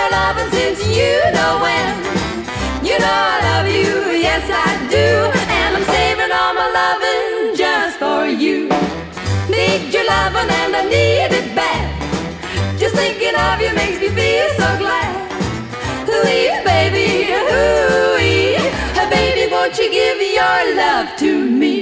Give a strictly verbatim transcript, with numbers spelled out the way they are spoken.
your loving since you know when. You know I love you, yes I do, and I'm saving all my loving just for you. Need your loving and I need it bad. Just thinking of you makes me feel so glad. Ooh-wee, baby, ooh-wee, baby, won't you give your love to me?